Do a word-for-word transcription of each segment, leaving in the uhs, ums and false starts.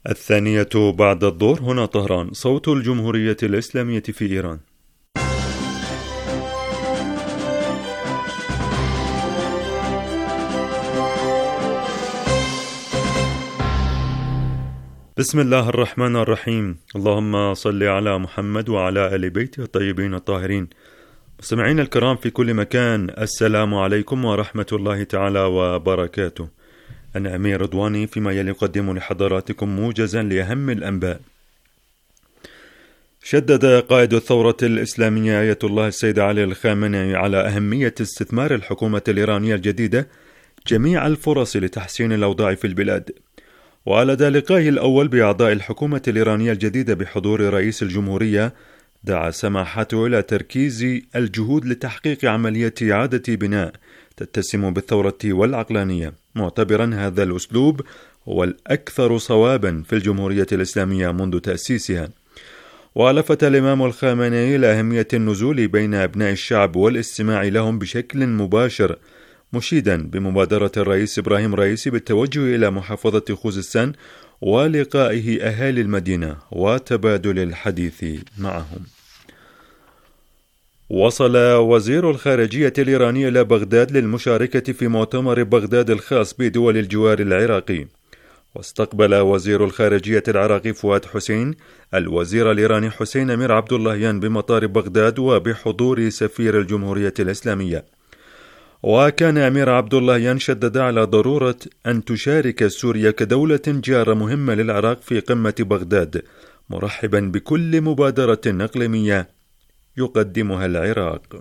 الثانية بعد الظهر، هنا طهران، صوت الجمهورية الإسلامية في إيران. بسم الله الرحمن الرحيم. اللهم صل على محمد وعلى آل بيته الطيبين الطاهرين. مستمعين الكرام في كل مكان، السلام عليكم ورحمة الله تعالى وبركاته. أنا أمير رضواني فيما يلي أقدم لحضراتكم موجزا لأهم الأنباء. شدد قائد الثورة الإسلامية آية الله السيد علي الخامنئي على أهمية استثمار الحكومة الإيرانية الجديدة جميع الفرص لتحسين الأوضاع في البلاد. ولدى لقائه الأول بأعضاء الحكومة الإيرانية الجديدة بحضور رئيس الجمهورية، دعا سماحته إلى تركيز الجهود لتحقيق عملية إعادة بناء تتسم بالثورة والعقلانية، معتبرا هذا الأسلوب هو الأكثر صوابا في الجمهورية الإسلامية منذ تأسيسها. ولفت الإمام الخامنئي إلى أهمية النزول بين أبناء الشعب والاستماع لهم بشكل مباشر، مشيدا بمبادرة الرئيس إبراهيم رئيسي بالتوجه إلى محافظة خوزستان ولقائه أهالي المدينة وتبادل الحديث معهم. وصل وزير الخارجية الإيراني إلى بغداد للمشاركة في مؤتمر بغداد الخاص بدول الجوار العراقي. واستقبل وزير الخارجية العراقي فؤاد حسين الوزير الإيراني حسين أمير عبد اللهيان بمطار بغداد وبحضور سفير الجمهورية الإسلامية. وكان أمير عبد اللهيان شدد على ضرورة أن تشارك سوريا كدولة جارة مهمة للعراق في قمة بغداد، مرحبا بكل مبادرة إقليمية يقدمها العراق.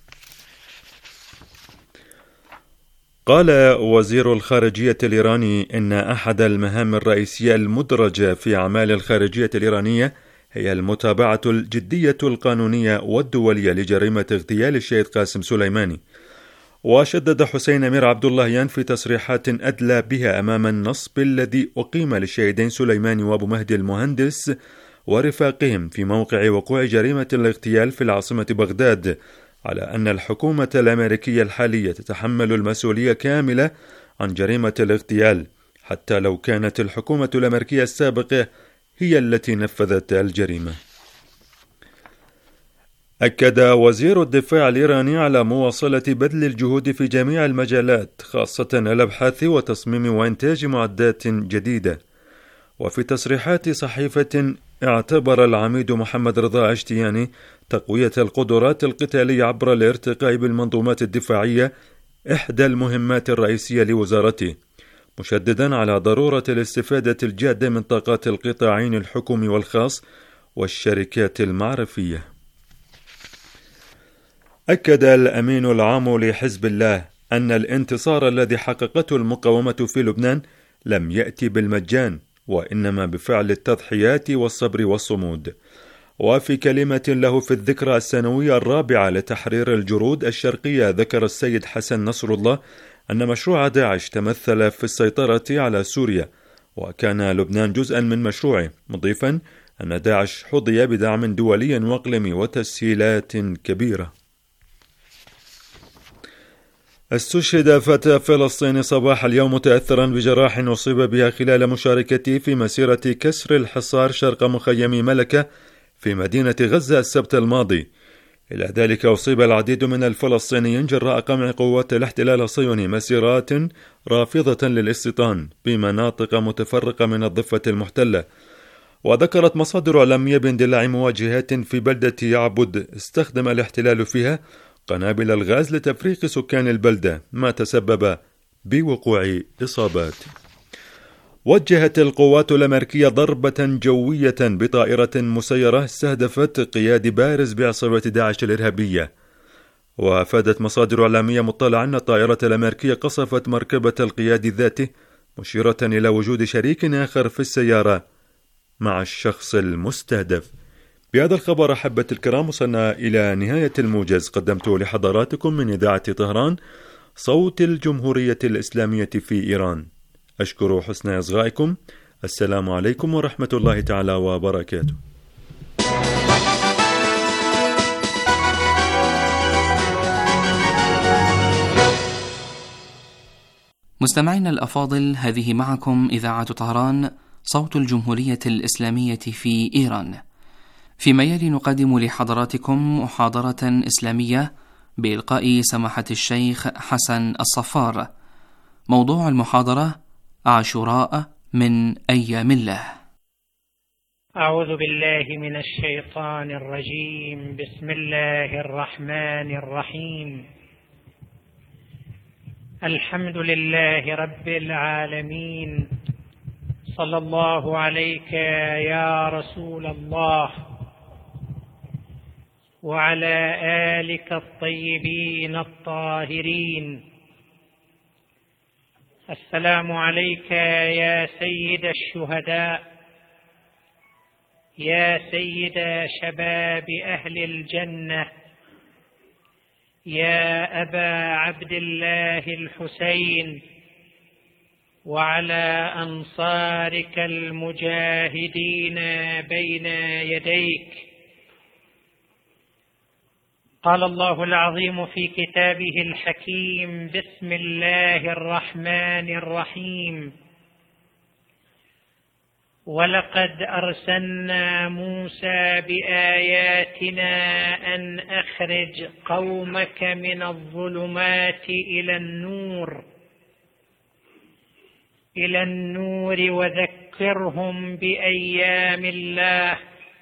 قال وزير الخارجية الإيراني إن أحد المهام الرئيسية المدرجة في أعمال الخارجية الإيرانية هي المتابعة الجدية القانونية والدولية لجريمة اغتيال الشهيد قاسم سليماني. وشدد حسين أمير عبد اللهيان في تصريحات أدلى بها أمام النصب الذي أقيم للشهيدين سليماني وأبو مهدي المهندس ورفاقهم في موقع وقوع جريمة الاغتيال في العاصمة بغداد، على أن الحكومة الأمريكية الحالية تتحمل المسؤولية كاملة عن جريمة الاغتيال، حتى لو كانت الحكومة الأمريكية السابقة هي التي نفذت الجريمة. أكد وزير الدفاع الإيراني على مواصلة بذل الجهود في جميع المجالات، خاصة الأبحاث وتصميم وإنتاج معدات جديدة. وفي تصريحات صحيفة، اعتبر العميد محمد رضا اشتياني تقوية القدرات القتالية عبر الارتقاء بالمنظومات الدفاعية إحدى المهمات الرئيسية لوزارته، مشددا على ضرورة الاستفادة الجادة من طاقات القطاعين الحكومي والخاص والشركات المعرفية. أكد الأمين العام لحزب الله أن الانتصار الذي حققته المقاومة في لبنان لم يأتي بالمجان، وإنما بفعل التضحيات والصبر والصمود. وفي كلمة له في الذكرى السنوية الرابعة لتحرير الجرود الشرقية، ذكر السيد حسن نصر الله أن مشروع داعش تمثل في السيطرة على سوريا، وكان لبنان جزءا من مشروعه، مضيفا أن داعش حظي بدعم دولي وإقليمي وتسهيلات كبيرة. استشهد فتى فلسطيني صباح اليوم متأثرا بجراح أصيب بها خلال مشاركته في مسيرة كسر الحصار شرق مخيم ملكة في مدينة غزة السبت الماضي. إلى ذلك أصيب العديد من الفلسطينيين جراء قمع قوات الاحتلال الصهيوني مسيرات رافضة للاستيطان بمناطق متفرقة من الضفة المحتلة. وذكرت مصادر إعلامية باندلاع مواجهات في بلدة يعبد استخدم الاحتلال فيها قنابل الغاز لتفريق سكان البلدة، ما تسبب بوقوع إصابات. وجهت القوات الأمريكية ضربة جوية بطائرة مسيرة استهدفت قيادي بارز بعصابة داعش الإرهابية. وأفادت مصادر إعلامية مطلعة أن الطائرة الأمريكية قصفت مركبة القيادي ذاته، مشيرة إلى وجود شريك آخر في السيارة مع الشخص المستهدف. بهذا الخبر أحبة الكرام وصلنا إلى نهاية الموجز قدمته لحضراتكم من إذاعة طهران، صوت الجمهورية الإسلامية في إيران. أشكر حسن إصغائكم. السلام عليكم ورحمة الله تعالى وبركاته. مستمعينا الأفاضل، هذه معكم إذاعة طهران، صوت الجمهورية الإسلامية في إيران. فيما يلي نقدم لحضراتكم محاضرة إسلامية بإلقاء سماحة الشيخ حسن الصفار. موضوع المحاضرة: عاشوراء من أيام الله. أعوذ بالله من الشيطان الرجيم. بسم الله الرحمن الرحيم. الحمد لله رب العالمين. صلى الله عليك يا رسول الله وعلى آلك الطيبين الطاهرين. السلام عليك يا سيد الشهداء، يا سيد شباب أهل الجنة، يا أبا عبد الله الحسين، وعلى أنصارك المجاهدين بين يديك. قال الله العظيم في كتابه الحكيم: بسم الله الرحمن الرحيم. ولقد أرسلنا موسى بآياتنا أن أخرج قومك من الظلمات إلى النور إلى النور وذكرهم بأيام الله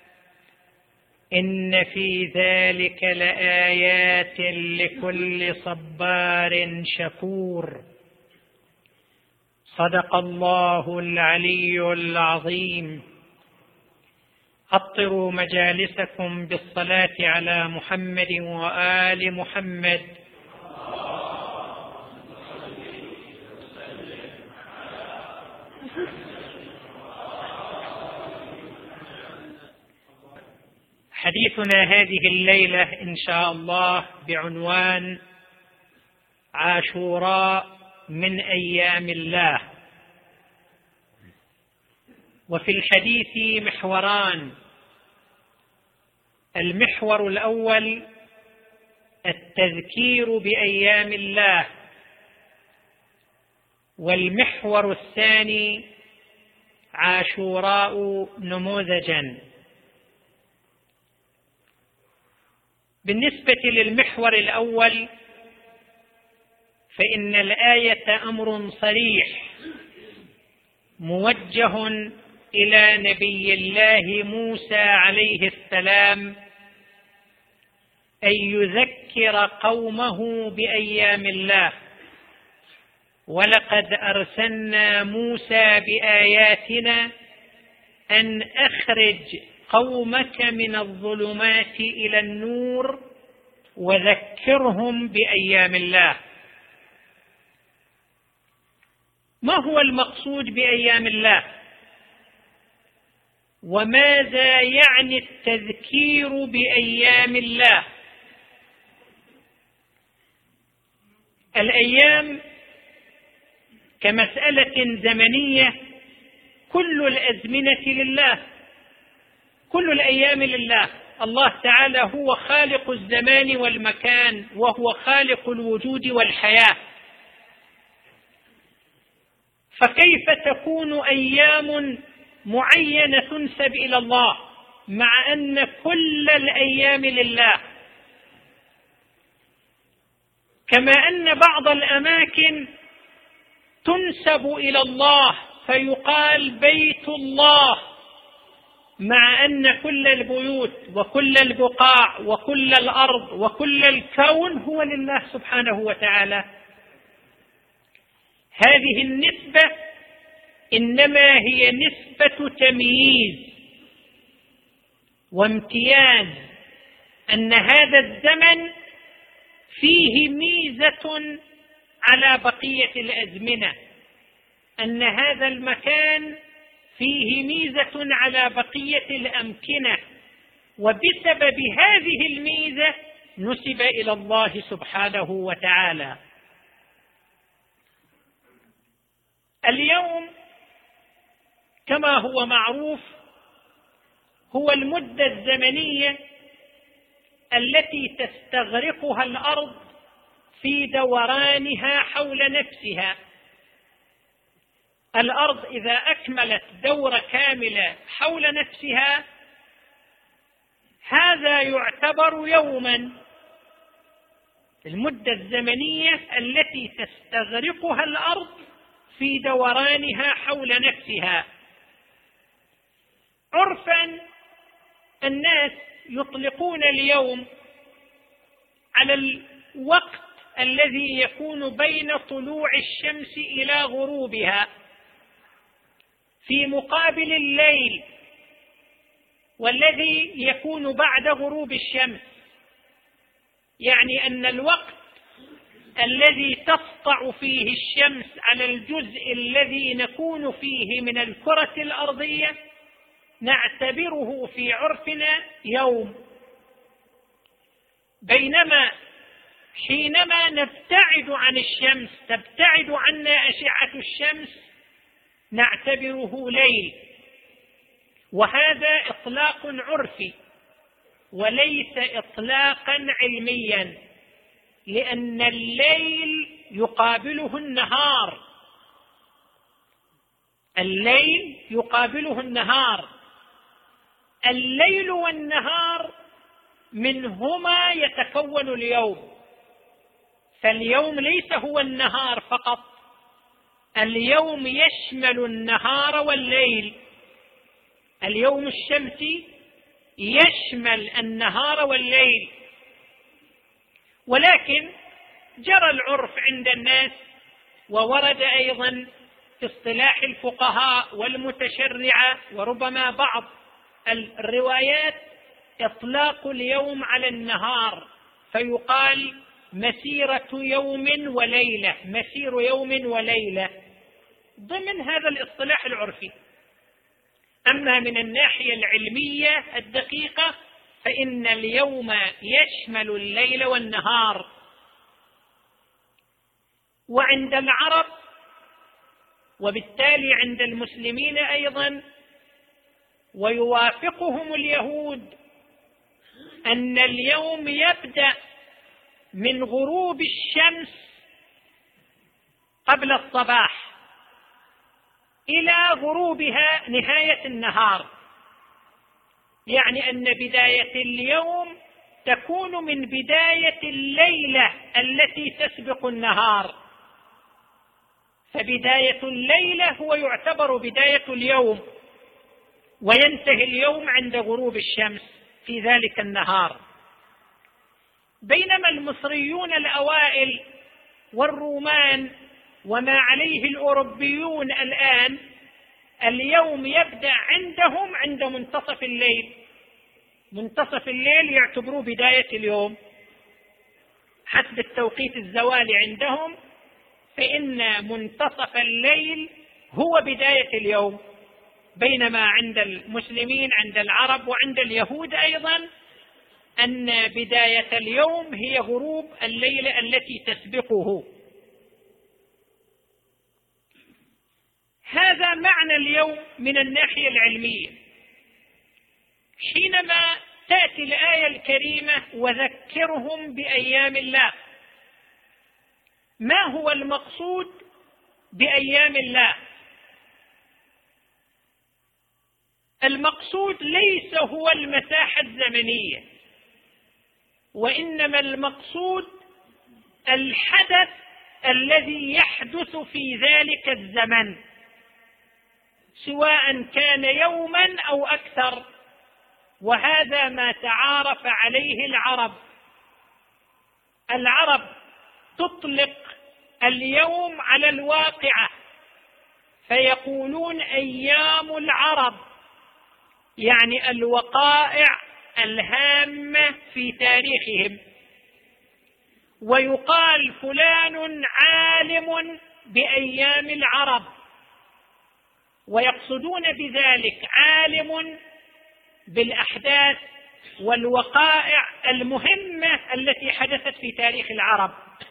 إن في ذلك لآيات لكل صبار شكور. صدق الله العلي العظيم. أطروا مجالسكم بالصلاة على محمد وآل محمد. حديثنا هذه الليلة إن شاء الله بعنوان عاشوراء من أيام الله. وفي الحديث محوران: المحور الأول التذكير بأيام الله، والمحور الثاني عاشوراء نموذجا. بالنسبة للمحور الأول فإن الآية أمر صريح موجه إلى نبي الله موسى عليه السلام أن يذكر قومه بأيام الله. ولقد أرسلنا موسى بآياتنا أن أخرج قومك من الظلمات إلى النور وذكرهم بأيام الله. ما هو المقصود بأيام الله؟ وماذا يعني التذكير بأيام الله؟ الأيام كمسألة زمنية كل الأزمنة لله، كل الأيام لله. الله تعالى هو خالق الزمان والمكان، وهو خالق الوجود والحياة. فكيف تكون أيام معينة تنسب إلى الله مع أن كل الأيام لله؟ كما أن بعض الأماكن تنسب إلى الله فيقال بيت الله، مع أن كل البيوت وكل البقاع وكل الأرض وكل الكون هو لله سبحانه وتعالى. هذه النسبة إنما هي نسبة تمييز وامتياز، أن هذا الزمن فيه ميزة على بقية الأزمنة، أن هذا المكان فيه ميزة على بقية الأمكنة، وبسبب هذه الميزة نسب إلى الله سبحانه وتعالى. اليوم كما هو معروف هو المدة الزمنية التي تستغرقها الأرض في دورانها حول نفسها. الأرض إذا أكملت دورة كاملة حول نفسها هذا يعتبر يوما، المدة الزمنية التي تستغرقها الأرض في دورانها حول نفسها. عرفا الناس يطلقون اليوم على الوقت الذي يكون بين طلوع الشمس إلى غروبها في مقابل الليل والذي يكون بعد غروب الشمس، يعني أن الوقت الذي تسطع فيه الشمس على الجزء الذي نكون فيه من الكرة الأرضية نعتبره في عرفنا يوم، بينما حينما نبتعد عن الشمس تبتعد عنا أشعة الشمس نعتبره ليل. وهذا إطلاق عرفي وليس إطلاقا علميا، لأن الليل يقابله النهار، الليل يقابله النهار، الليل والنهار منهما يتكون اليوم، فاليوم ليس هو النهار فقط، اليوم يشمل النهار والليل، اليوم الشمسي يشمل النهار والليل. ولكن جرى العرف عند الناس وورد أيضا في اصطلاح الفقهاء والمتشرعة وربما بعض الروايات إطلاق اليوم على النهار، فيقال مسيرة يوم وليلة، مسير يوم وليلة ضمن هذا الاصطلاح العرفي. أما من الناحية العلمية الدقيقة فإن اليوم يشمل الليل والنهار. وعند العرب وبالتالي عند المسلمين أيضا ويوافقهم اليهود أن اليوم يبدأ من غروب الشمس قبل الصباح إلى غروبها نهاية النهار، يعني أن بداية اليوم تكون من بداية الليلة التي تسبق النهار، فبداية الليلة هو يعتبر بداية اليوم، وينتهي اليوم عند غروب الشمس في ذلك النهار. بينما المصريون الأوائل والرومان وما عليه الأوروبيون الآن اليوم يبدأ عندهم عند منتصف الليل، منتصف الليل يعتبروه بداية اليوم حسب التوقيت الزوالي عندهم، فإن منتصف الليل هو بداية اليوم، بينما عند المسلمين عند العرب وعند اليهود أيضا أن بداية اليوم هي غروب الليلة التي تسبقه. هذا معنى اليوم من الناحية العلمية. حينما تأتي الآية الكريمة وذكرهم بأيام الله، ما هو المقصود بأيام الله؟ المقصود ليس هو المساحة الزمنية، وإنما المقصود الحدث الذي يحدث في ذلك الزمن، سواء كان يوما أو أكثر، وهذا ما تعارف عليه العرب. العرب تطلق اليوم على الواقعة فيقولون أيام العرب، يعني الوقائع الهامة في تاريخهم، ويقال فلان عالم بأيام العرب، ويقصدون بذلك عالم بالأحداث والوقائع المهمة التي حدثت في تاريخ العرب.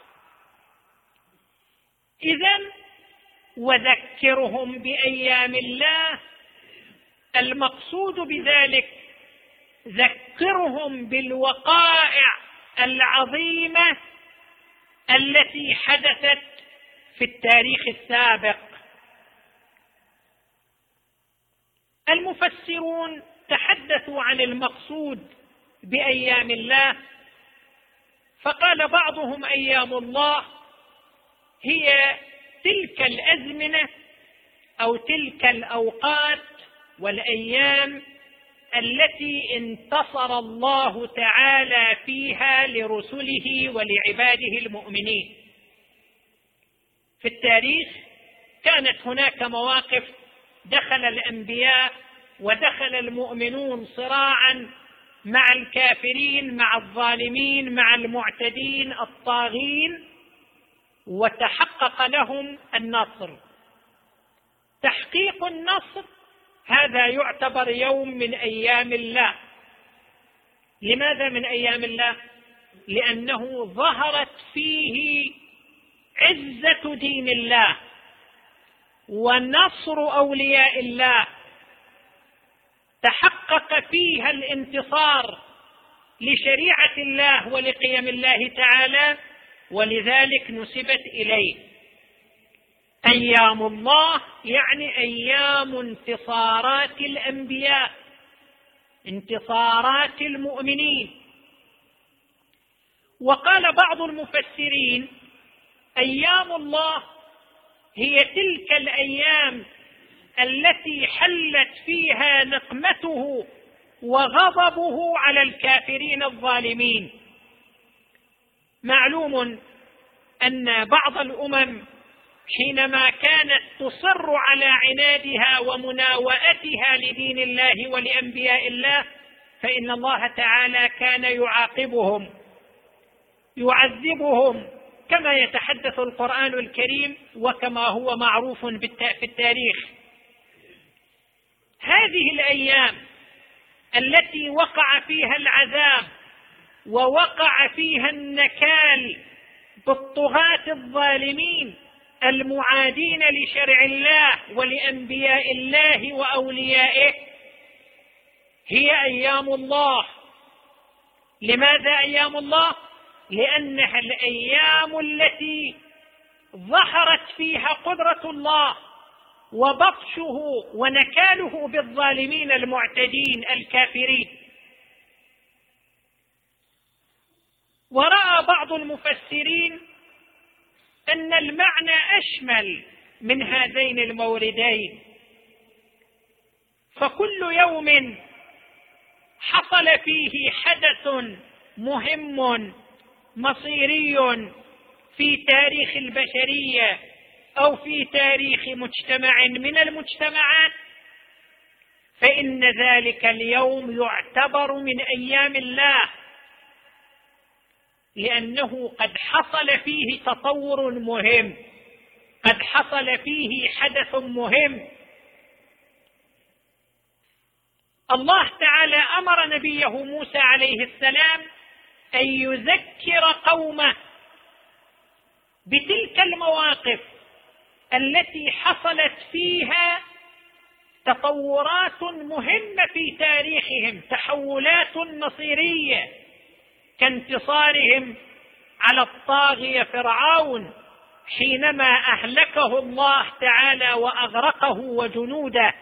إذن وذكرهم بأيام الله، المقصود بذلك ذكرهم بالوقائع العظيمة التي حدثت في التاريخ السابق، المفسرون تحدثوا عن المقصود بأيام الله، فقال بعضهم أيام الله هي تلك الأزمنة أو تلك الأوقات والأيام التي انتصر الله تعالى فيها لرسله ولعباده المؤمنين. في التاريخ كانت هناك مواقف دخل الأنبياء ودخل المؤمنون صراعا مع الكافرين، مع الظالمين، مع المعتدين الطاغين، وتحقق لهم النصر. تحقيق النصر هذا يعتبر يوم من أيام الله. لماذا من أيام الله؟ لأنه ظهرت فيه عزة دين الله ونصر أولياء الله، تحقق فيها الانتصار لشريعة الله ولقيم الله تعالى، ولذلك نسبت إليه. أيام الله يعني أيام انتصارات الأنبياء، انتصارات المؤمنين. وقال بعض المفسرين أيام الله هي تلك الأيام التي حلت فيها نقمته وغضبه على الكافرين الظالمين. معلوم أن بعض الأمم حينما كانت تصر على عنادها ومناوئتها لدين الله ولأنبياء الله، فإن الله تعالى كان يعاقبهم يعذبهم كما يتحدث القرآن الكريم وكما هو معروف في التاريخ. هذه الأيام التي وقع فيها العذاب ووقع فيها النكال بالطغاة الظالمين المعادين لشرع الله ولأنبياء الله وأوليائه، هي أيام الله. لماذا أيام الله؟ لأنها الأيام التي ظهرت فيها قدرة الله وبطشه ونكاله بالظالمين المعتدين الكافرين. ورأى بعض المفسرين أن المعنى أشمل من هذين الموردين، فكل يوم حصل فيه حدث مهم مصيري في تاريخ البشرية أو في تاريخ مجتمع من المجتمعات، فإن ذلك اليوم يعتبر من أيام الله، لأنه قد حصل فيه تطور مهم، قد حصل فيه حدث مهم. الله تعالى أمر نبيه موسى عليه السلام أن يذكر قومه بتلك المواقف التي حصلت فيها تطورات مهمة في تاريخهم، تحولات مصيرية، كانتصارهم على الطاغية فرعون حينما أهلكه الله تعالى وأغرقه وجنوده.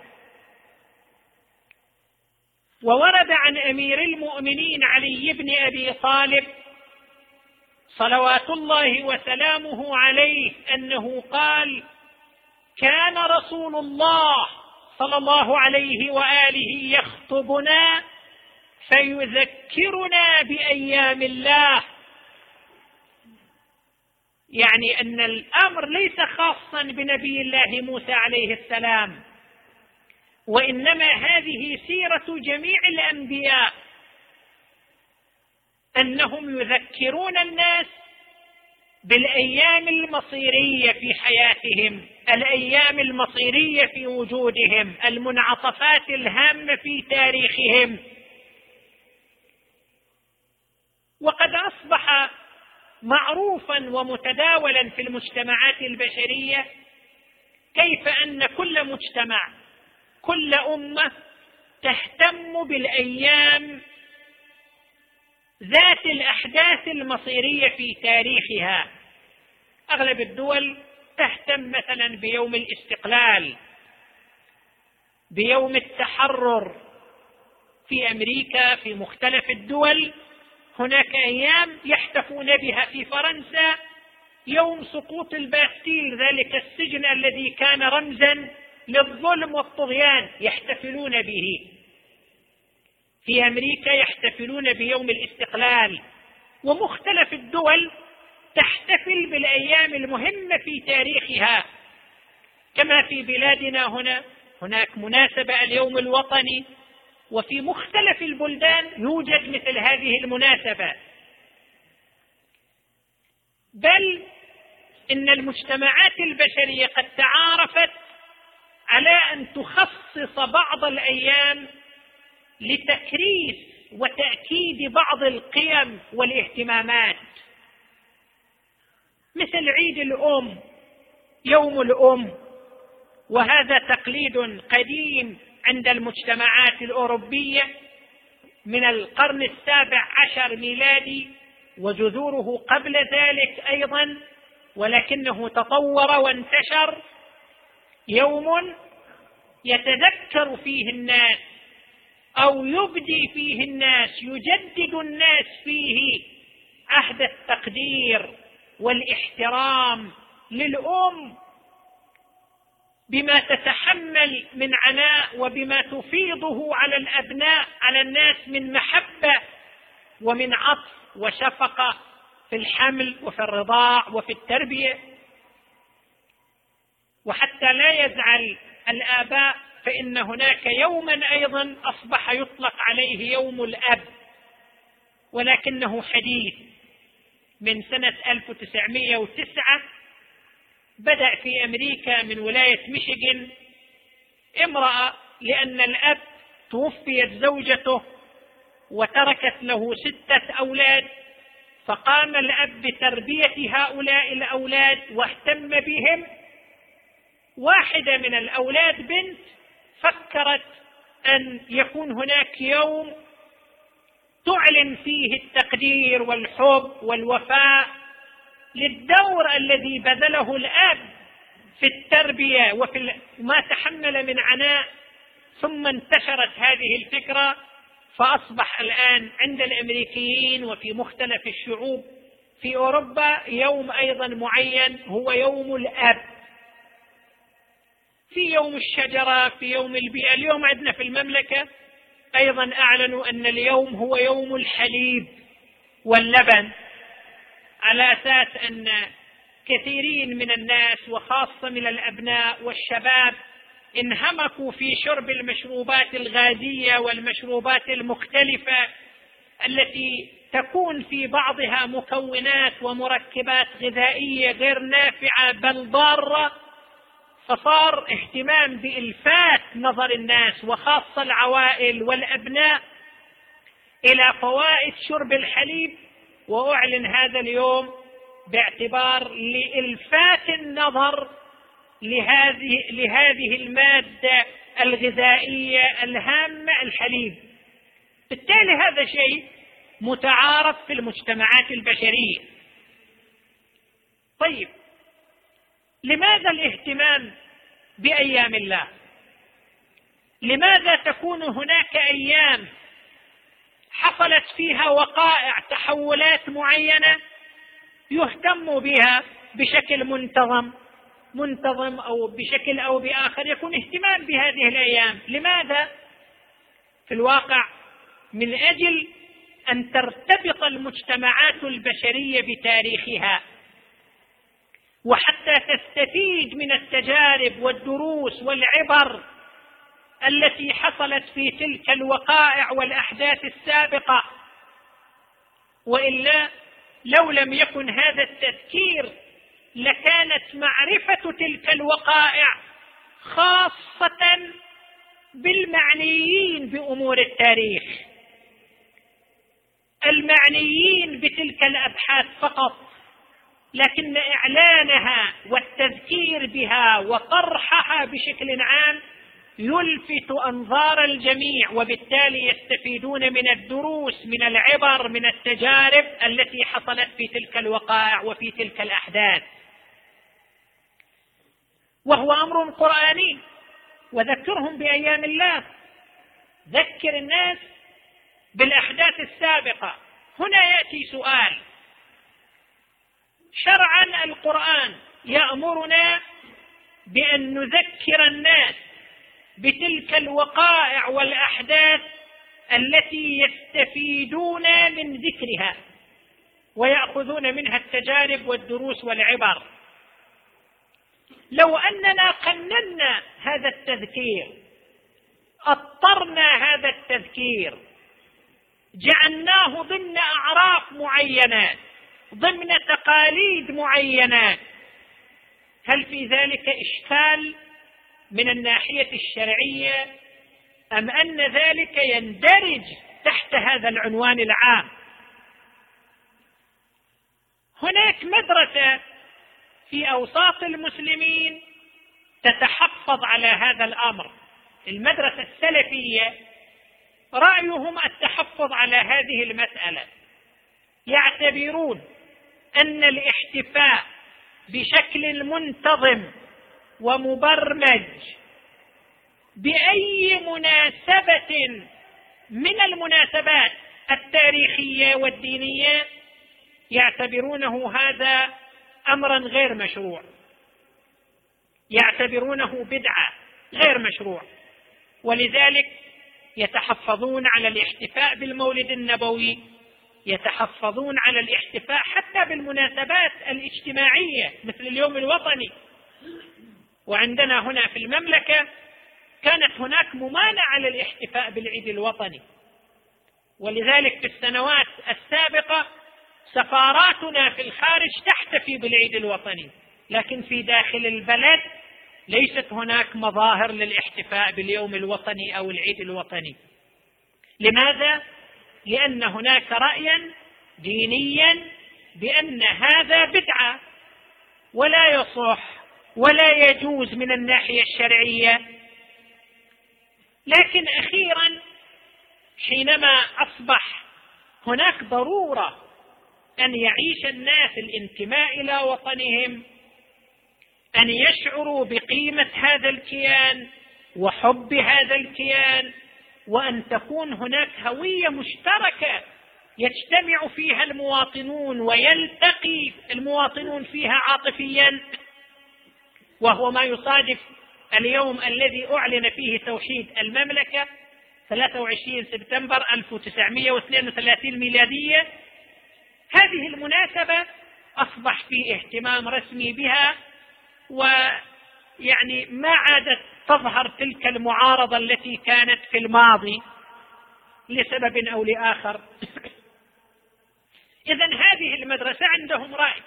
وورد عن أمير المؤمنين علي بن أبي طالب صلوات الله وسلامه عليه أنه قال: كان رسول الله صلى الله عليه وآله يخطبنا فيذكرنا بأيام الله، يعني أن الأمر ليس خاصا بنبي الله موسى عليه السلام، وإنما هذه سيرة جميع الأنبياء، أنهم يذكرون الناس بالأيام المصيرية في حياتهم، الأيام المصيرية في وجودهم، المنعطفات الهامة في تاريخهم. وقد أصبح معروفا ومتداولا في المجتمعات البشرية كيف أن كل مجتمع، كل أمة تهتم بالأيام ذات الأحداث المصيرية في تاريخها. أغلب الدول تهتم مثلا بيوم الاستقلال، بيوم التحرر في أمريكا، في مختلف الدول. هناك أيام يحتفون بها في فرنسا، يوم سقوط الباستيل، ذلك السجن الذي كان رمزا للظلم والطغيان، يحتفلون به. في أمريكا يحتفلون بيوم الاستقلال، ومختلف الدول تحتفل بالأيام المهمة في تاريخها. كما في بلادنا هنا هناك مناسبة اليوم الوطني، وفي مختلف البلدان يوجد مثل هذه المناسبات. بل إن المجتمعات البشرية قد تعارفت على أن تخصص بعض الأيام لتكريس وتأكيد بعض القيم والاهتمامات، مثل عيد الأم، يوم الأم، وهذا تقليد قديم عند المجتمعات الأوروبية من القرن السابع عشر ميلادي، وجذوره قبل ذلك أيضا، ولكنه تطور وانتشر. يوم يتذكر فيه الناس أو يبدي فيه الناس، يجدد الناس فيه عهد التقدير والاحترام للأم بما تتحمل من عناء، وبما تفيضه على الأبناء، على الناس من محبة ومن عطف وشفقة في الحمل وفي الرضاع وفي التربية. وحتى لا يزعل الآباء، فإن هناك يوما أيضا أصبح يطلق عليه يوم الأب، ولكنه حديث من سنة ألف وتسعمائة وتسعة. بدأ في أمريكا من ولاية ميشيغان. امرأة لأن الأب توفيت زوجته وتركت له ستة أولاد، فقام الأب بتربية هؤلاء الأولاد واهتم بهم. واحدة من الأولاد بنت، فكرت أن يكون هناك يوم تعلن فيه التقدير والحب والوفاء للدور الذي بذله الأب في التربية وفي ما تحمل من عناء. ثم انتشرت هذه الفكرة، فأصبح الآن عند الأمريكيين وفي مختلف الشعوب في أوروبا يوم أيضا معين هو يوم الأب. في يوم الشجرة، في يوم البيئة. اليوم عندنا في المملكة أيضا أعلنوا أن اليوم هو يوم الحليب واللبن، على أساس أن كثيرين من الناس وخاصة من الأبناء والشباب انهمكوا في شرب المشروبات الغازية والمشروبات المختلفة التي تكون في بعضها مكونات ومركبات غذائية غير نافعة بل ضارة. فصار اهتمام بإلفات نظر الناس وخاصة العوائل والأبناء إلى فوائد شرب الحليب، وأعلن هذا اليوم باعتبار لإلفات النظر لهذه لهذه المادة الغذائية الهامة الحليب. بالتالي هذا شيء متعارف في المجتمعات البشرية. طيب، لماذا الاهتمام بأيام الله؟ لماذا تكون هناك أيام حصلت فيها وقائع تحولات معينة يهتم بها بشكل منتظم منتظم أو بشكل أو بآخر يكون اهتمام بهذه الأيام؟ لماذا؟ في الواقع من أجل أن ترتبط المجتمعات البشرية بتاريخها، وحتى تستفيد من التجارب والدروس والعبر التي حصلت في تلك الوقائع والأحداث السابقة. وإلا لو لم يكن هذا التذكير لكانت معرفة تلك الوقائع خاصة بالمعنيين بأمور التاريخ، المعنيين بتلك الأبحاث فقط، لكن إعلانها والتذكير بها وطرحها بشكل عام يلفت أنظار الجميع، وبالتالي يستفيدون من الدروس، من العبر، من التجارب التي حصلت في تلك الوقائع وفي تلك الأحداث. وهو أمر قرآني، وذكرهم بأيام الله، ذكر الناس بالأحداث السابقة. هنا يأتي سؤال: شرعا القرآن يأمرنا بأن نذكر الناس بتلك الوقائع والأحداث التي يستفيدون من ذكرها ويأخذون منها التجارب والدروس والعبر. لو أننا قننا هذا التذكير، أطرنا هذا التذكير، جعلناه ضمن أعراف معينات، ضمن تقاليد معينات، هل في ذلك إشكال من الناحية الشرعية، أم أن ذلك يندرج تحت هذا العنوان العام؟ هناك مدرسة في أوساط المسلمين تتحفظ على هذا الأمر، المدرسة السلفية، رأيهم التحفظ على هذه المسألة، يعتبرون أن الاحتفاء بشكل منتظم ومبرمج بأي مناسبة من المناسبات التاريخية والدينية يعتبرونه هذا أمرا غير مشروع، يعتبرونه بدعة غير مشروع، ولذلك يتحفظون على الاحتفاء بالمولد النبوي، يتحفظون على الاحتفاء حتى بالمناسبات الاجتماعية مثل اليوم الوطني. وعندنا هنا في المملكة كانت هناك ممانعة للاحتفاء بالعيد الوطني، ولذلك في السنوات السابقة سفاراتنا في الخارج تحتفي بالعيد الوطني، لكن في داخل البلد ليست هناك مظاهر للاحتفاء باليوم الوطني أو العيد الوطني. لماذا؟ لأن هناك رأيا دينيا بأن هذا بدعة ولا يصح ولا يجوز من الناحية الشرعية. لكن أخيرا حينما أصبح هناك ضرورة أن يعيش الناس الانتماء إلى وطنهم، أن يشعروا بقيمة هذا الكيان وحب هذا الكيان، وأن تكون هناك هوية مشتركة يجتمع فيها المواطنون ويلتقي المواطنون فيها عاطفيا، وهو ما يصادف اليوم الذي أعلن فيه توحيد المملكة ثلاثة وعشرين سبتمبر ألف وتسعمائة واثنين وثلاثين ميلادية. هذه المناسبة أصبح فيه اهتمام رسمي بها، ويعني ما عادت تظهر تلك المعارضة التي كانت في الماضي لسبب أو لآخر. إذن هذه المدرسة عندهم رأي،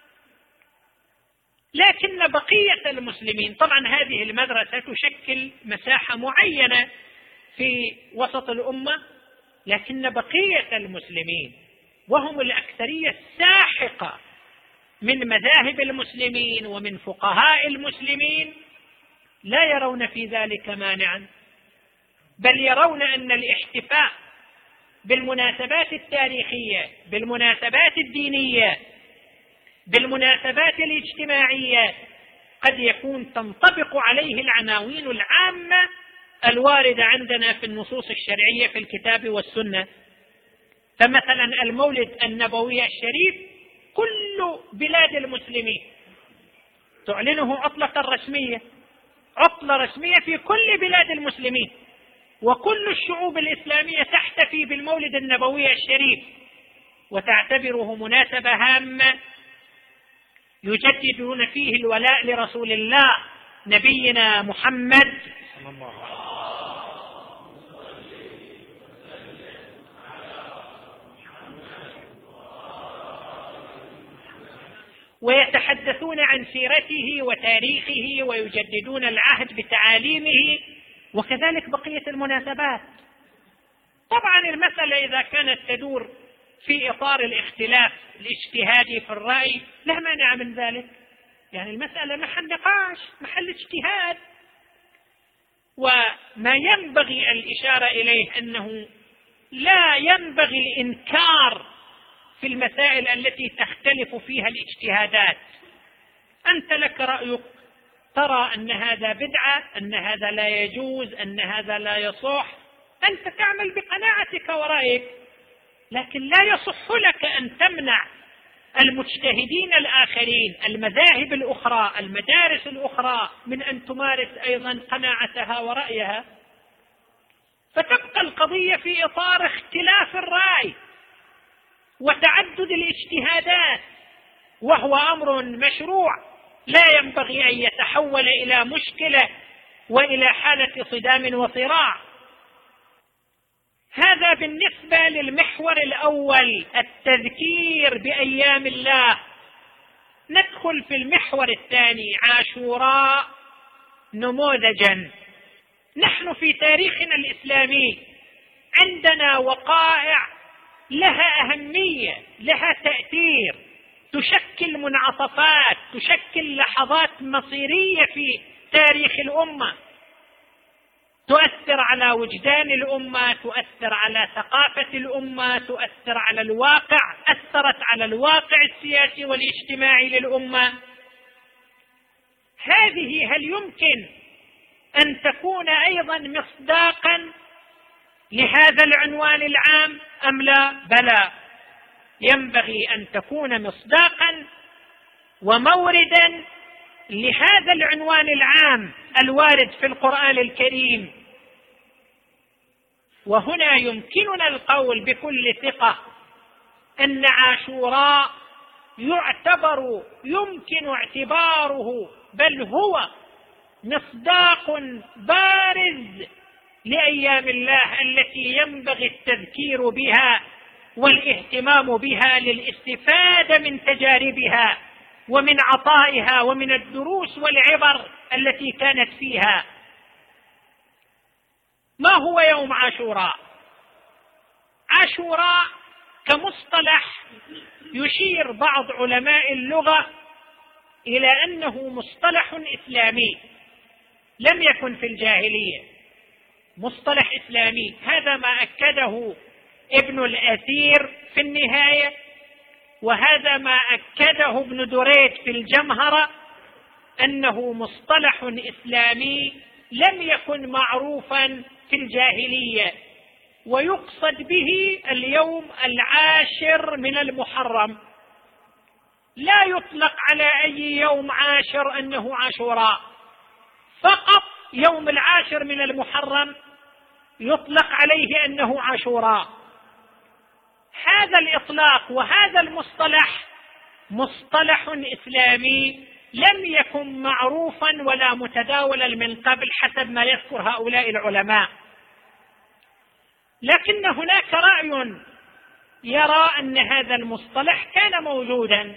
لكن بقية المسلمين، طبعا هذه المدرسة تشكل مساحة معينة في وسط الأمة، لكن بقية المسلمين وهم الأكثرية الساحقة من مذاهب المسلمين ومن فقهاء المسلمين لا يرون في ذلك مانعا، بل يرون أن الاحتفاء بالمناسبات التاريخية، بالمناسبات الدينية، بالمناسبات الاجتماعية قد يكون تنطبق عليه العناوين العامة الواردة عندنا في النصوص الشرعية في الكتاب والسنة. فمثلا المولد النبوي الشريف كل بلاد المسلمين تعلنه عطلة رسمية، عطلة رسمية في كل بلاد المسلمين، وكل الشعوب الإسلامية تحتفي بالمولد النبوي الشريف وتعتبره مناسبة هامة يجددون فيه الولاء لرسول الله نبينا محمد صلى الله عليه وسلم. ويتحدثون عن سيرته وتاريخه ويجددون العهد بتعاليمه، وكذلك بقية المناسبات. طبعا المسألة إذا كانت تدور في إطار الاختلاف الاجتهادي في الرأي لا مانع من ذلك، يعني المسألة محل نقاش، محل اجتهاد. وما ينبغي الإشارة إليه أنه لا ينبغي الإنكار في المسائل التي تختلف فيها الاجتهادات. أنت لك رأيك ترى أن هذا بدعة، أن هذا لا يجوز، أن هذا لا يصح، أنت تعمل بقناعتك ورأيك، لكن لا يصح لك أن تمنع المجتهدين الآخرين، المذاهب الأخرى، المدارس الأخرى، من أن تمارس أيضا قناعتها ورأيها، فتبقى القضية في إطار اختلاف الرأي وتعدد الاجتهادات، وهو أمر مشروع لا ينبغي أن يتحول إلى مشكلة وإلى حالة صدام وصراع. هذا بالنسبة للمحور الأول، التذكير بأيام الله. ندخل في المحور الثاني، عاشوراء نموذجا. نحن في تاريخنا الإسلامي عندنا وقائع لها أهمية، لها تأثير، تشكل منعطفات، تشكل لحظات مصيرية في تاريخ الأمة، تؤثر على وجدان الأمة، تؤثر على ثقافة الأمة، تؤثر على الواقع، أثرت على الواقع السياسي والاجتماعي للأمة. هذه هل يمكن أن تكون أيضا مصداقا لهذا العنوان العام أم لا؟ بلى، ينبغي أن تكون مصداقا وموردا لهذا العنوان العام الوارد في القرآن الكريم. وهنا يمكننا القول بكل ثقة أن عاشوراء يعتبر، يمكن اعتباره، بل هو مصداق بارز لأيام الله التي ينبغي التذكير بها والاهتمام بها للاستفادة من تجاربها ومن عطائها ومن الدروس والعبر التي كانت فيها. ما هو يوم عاشوراء؟ عاشوراء كمصطلح يشير بعض علماء اللغة إلى أنه مصطلح إسلامي لم يكن في الجاهلية، مصطلح إسلامي. هذا ما أكده ابن الأثير في النهاية، وهذا ما أكده ابن دريد في الجمهرة، أنه مصطلح إسلامي لم يكن معروفا في الجاهلية، ويقصد به اليوم العاشر من المحرم. لا يطلق على أي يوم عاشر أنه عاشوراء، فقط يوم العاشر من المحرم يطلق عليه أنه عاشوراء. هذا الإطلاق وهذا المصطلح مصطلح إسلامي لم يكن معروفا ولا متداولا من قبل حسب ما يذكر هؤلاء العلماء، لكن هناك رأي يرى أن هذا المصطلح كان موجودا،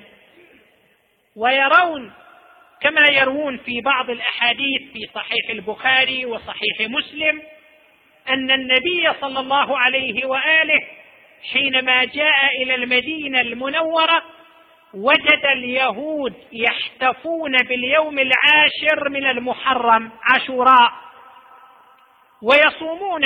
ويرون كما يروون في بعض الأحاديث في صحيح البخاري وصحيح مسلم أن النبي صلى الله عليه وآله حينما جاء إلى المدينة المنورة وجد اليهود يحتفون باليوم العاشر من المحرم عاشوراء ويصومون،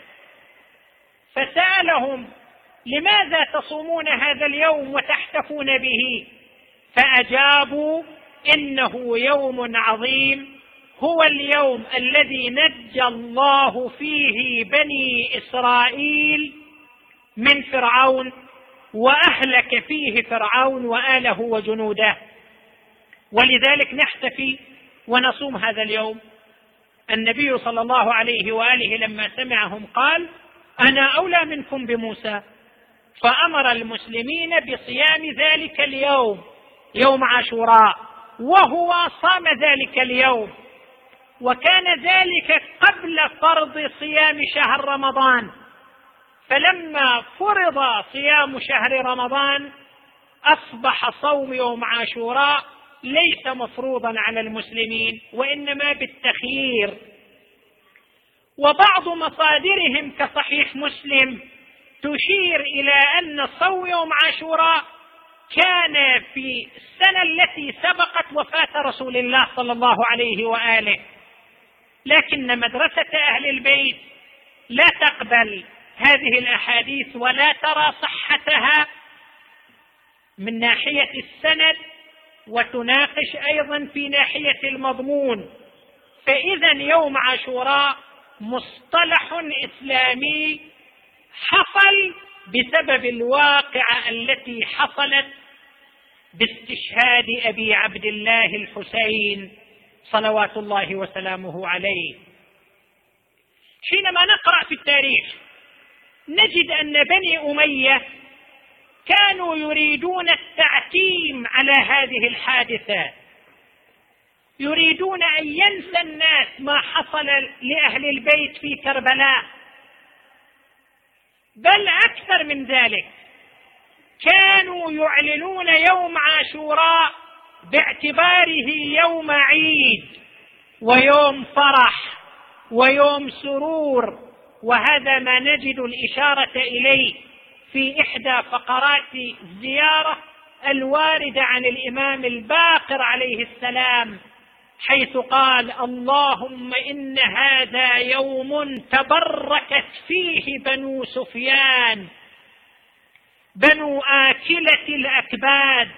فسألهم: لماذا تصومون هذا اليوم وتحتفون به؟ فأجابوا: إنه يوم عظيم، هو اليوم الذي نجى الله فيه بني إسرائيل من فرعون وأهلك فيه فرعون وآله وجنوده، ولذلك نحتفي ونصوم هذا اليوم. النبي صلى الله عليه وآله لما سمعهم قال: أنا أولى منكم بموسى، فأمر المسلمين بصيام ذلك اليوم، يوم عاشوراء، وهو صام ذلك اليوم، وكان ذلك قبل فرض صيام شهر رمضان. فلما فرض صيام شهر رمضان أصبح صوم يوم عاشوراء ليس مفروضا على المسلمين، وإنما بالتخيير. وبعض مصادرهم كصحيح مسلم تشير إلى أن صوم يوم عاشوراء كان في السنة التي سبقت وفاة رسول الله صلى الله عليه وآله، لكن مدرسة أهل البيت لا تقبل هذه الأحاديث ولا ترى صحتها من ناحية السند وتناقش أيضا في ناحية المضمون. فإذا يوم عاشوراء مصطلح إسلامي حصل بسبب الواقعة التي حصلت باستشهاد أبي عبد الله الحسين صلوات الله وسلامه عليه. حينما نقرأ في التاريخ نجد أن بني أمية كانوا يريدون التعتيم على هذه الحادثة، يريدون أن ينسى الناس ما حصل لأهل البيت في كربلاء، بل أكثر من ذلك كانوا يعلنون يوم عاشوراء باعتباره يوم عيد ويوم فرح ويوم سرور. وهذا ما نجد الإشارة إليه في إحدى فقرات الزيارة الواردة عن الإمام الباقر عليه السلام، حيث قال: اللهم إن هذا يوم تبركت فيه بنو سفيان بنو آكلة الأكباد.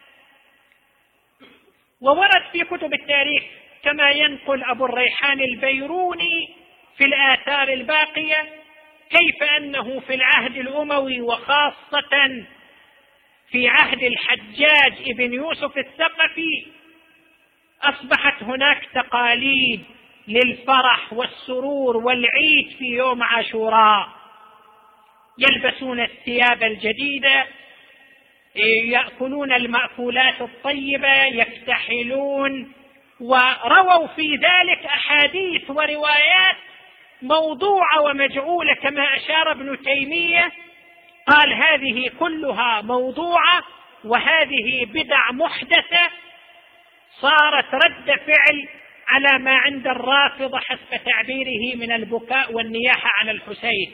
وورد في كتب التاريخ كما ينقل أبو الريحان البيروني في الآثار الباقية كيف أنه في العهد الأموي وخاصة في عهد الحجاج ابن يوسف الثقفي أصبحت هناك تقاليد للفرح والسرور والعيد في يوم عاشوراء، يلبسون الثياب الجديدة، يأكلون المأكولات الطيبة، يكتحلون. ورووا في ذلك أحاديث وروايات موضوعة ومجعولة كما أشار ابن تيمية، قال هذه كلها موضوعة وهذه بدع محدثة صارت رد فعل على ما عند الرافضة حسب تعبيره من البكاء والنياحة على الحسين.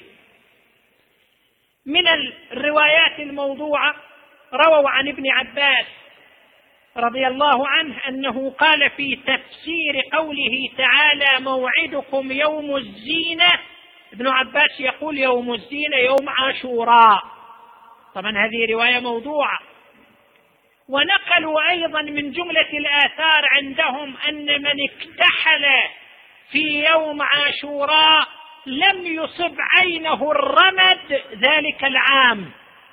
من الروايات الموضوعة رووا عن ابن عباس رضي الله عنه أنه قال في تفسير قوله تعالى: موعدكم يوم الزينة. ابن عباس يقول يوم الزينة يوم عاشوراء، طبعا هذه رواية موضوعة. ونقلوا أيضا من جملة الآثار عندهم أن من اكتحل في يوم عاشوراء لم يصب عينه الرمد ذلك العام،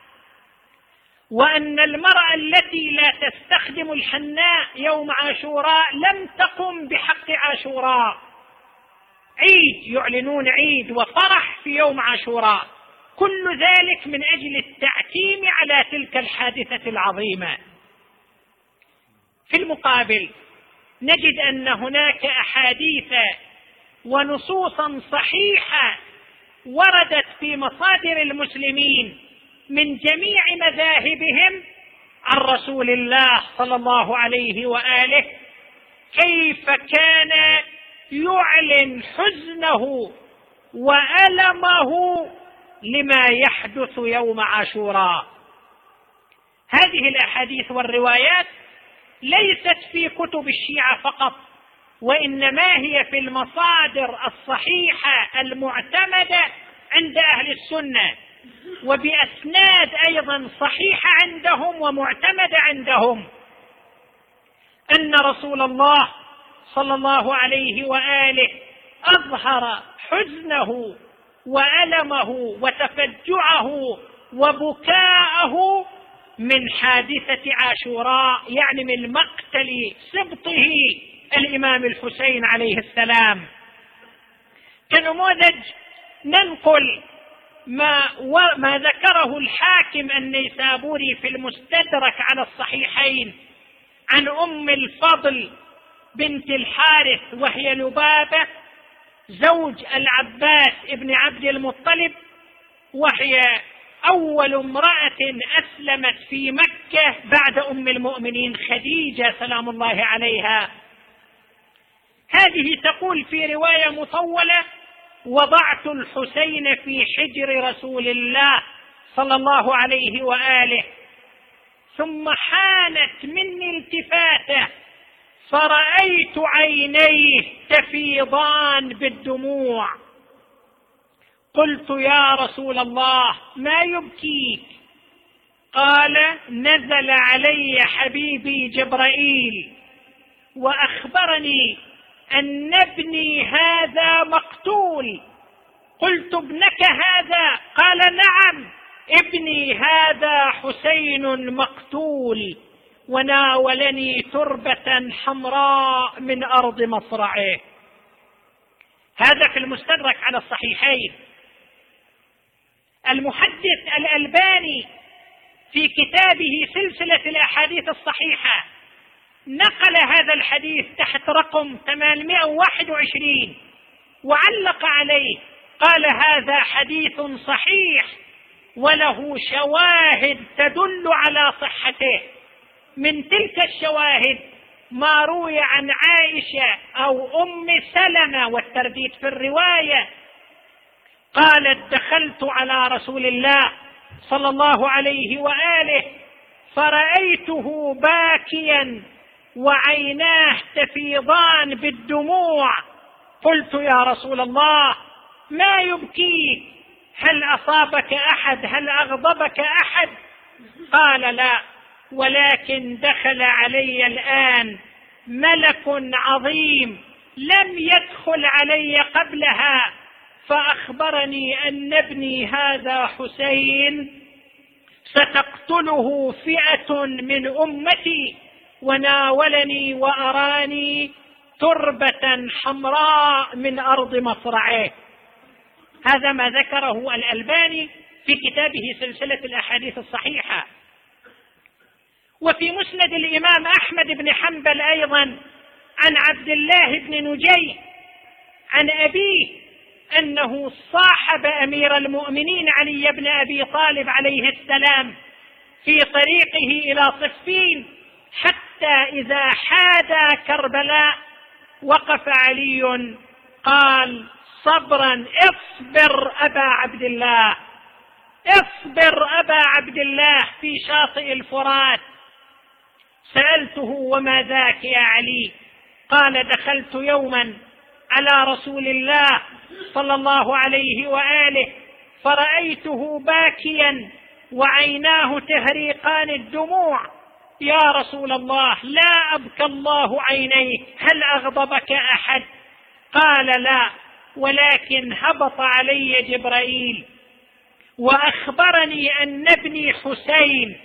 وأن المرأة التي لا تستخدم الحناء يوم عاشوراء لم تقم بحق عاشوراء. عيد، يعلنون عيد وفرح في يوم عاشوراء، كل ذلك من أجل التعتيم على تلك الحادثة العظيمة. في المقابل نجد أن هناك أحاديث ونصوصا صحيحة وردت في مصادر المسلمين من جميع مذاهبهم عن رسول الله صلى الله عليه وآله كيف كان يعلن حزنه وألمه لما يحدث يوم عاشوراء. هذه الأحاديث والروايات ليست في كتب الشيعة فقط، وإنما هي في المصادر الصحيحة المعتمدة عند أهل السنة، وبأسناد أيضا صحيحة عندهم ومعتمدة عندهم، أن رسول الله صلى الله عليه وآله أظهر حزنه وألمه وتفجعه وبكاءه من حادثة عاشوراء، يعني من مقتل سبطه الإمام الحسين عليه السلام. كنموذج ننقل ما, ما ذكره الحاكم النيسابوري في المستدرك على الصحيحين عن أم الفضل بنت الحارث وهي لبابة زوج العباس ابن عبد المطلب، وهي أول امرأة أسلمت في مكة بعد أم المؤمنين خديجة سلام الله عليها. هذه تقول في رواية مطولة: وضعت الحسين في حجر رسول الله صلى الله عليه وآله، ثم حانت مني التفاتة فرأيت عينيه تفيضان بالدموع، قلت: يا رسول الله ما يبكيك؟ قال: نزل علي حبيبي جبرائيل وأخبرني أن ابني هذا مقتول. قلت: ابنك هذا؟ قال: نعم، ابني هذا حسين مقتول، وناولني تربة حمراء من أرض مصرعه. هذا في المستدرك على الصحيحين. المحدث الألباني في كتابه سلسلة الأحاديث الصحيحة نقل هذا الحديث تحت رقم ثمانمائة وواحد وعشرين وعلق عليه، قال: هذا حديث صحيح وله شواهد تدل على صحته. من تلك الشواهد ما روي عن عائشة أو أم سلمة، والترديد في الرواية، قالت: دخلت على رسول الله صلى الله عليه وآله فرأيته باكيا وعيناه تفيضان بالدموع. قلت: يا رسول الله، ما يبكيك؟ هل أصابك أحد؟ هل أغضبك أحد؟ قال: لا، ولكن دخل علي الآن ملك عظيم لم يدخل علي قبلها، فأخبرني أن ابني هذا حسين ستقتله فئة من أمتي، وناولني وأراني تربة حمراء من أرض مصرعه. هذا ما ذكره الألباني في كتابه سلسلة الأحاديث الصحيحة. وفي مسند الإمام أحمد بن حنبل أيضا عن عبد الله بن نجي عن أبيه أنه صاحب أمير المؤمنين علي بن أبي طالب عليه السلام في طريقه إلى صفين، حتى إذا حاد كربلاء وقف علي قال: صبرا، اصبر أبا عبد الله، اصبر أبا عبد الله في شاطئ الفرات. سألته: وما ذاك يا علي؟ قال: دخلت يوما على رسول الله صلى الله عليه وآله فرأيته باكيا وعيناه تهريقان الدموع. يا رسول الله، لا أبكى الله عينيك، هل أغضبك أحد؟ قال: لا، ولكن هبط علي جبرائيل وأخبرني أن ابني حسين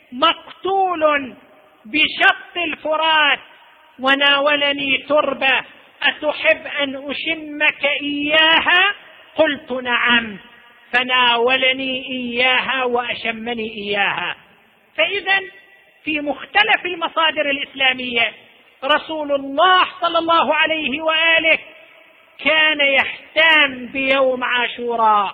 مقتول بشط الفرات، وناولني تربة، أتحب أن أشمك إياها؟ قلت: نعم، فناولني إياها وأشمني إياها. فإذا في مختلف المصادر الإسلامية رسول الله صلى الله عليه وآله كان يهتم بيوم عاشوراء.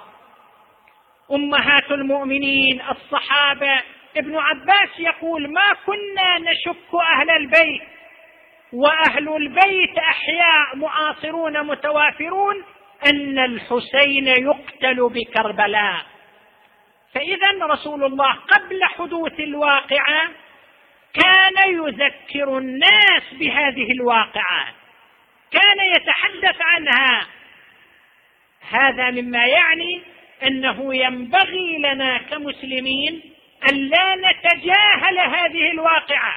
أمهات المؤمنين الصحابة، ابن عباس يقول: ما كنا نشك أهل البيت، وأهل البيت أحياء معاصرون متوافرون، أن الحسين يقتل بكربلاء. فإذا رسول الله قبل حدوث الواقعة كان يذكر الناس بهذه الواقعة، كان يتحدث عنها. هذا مما يعني أنه ينبغي لنا كمسلمين أن لا نتجاهل هذه الواقعة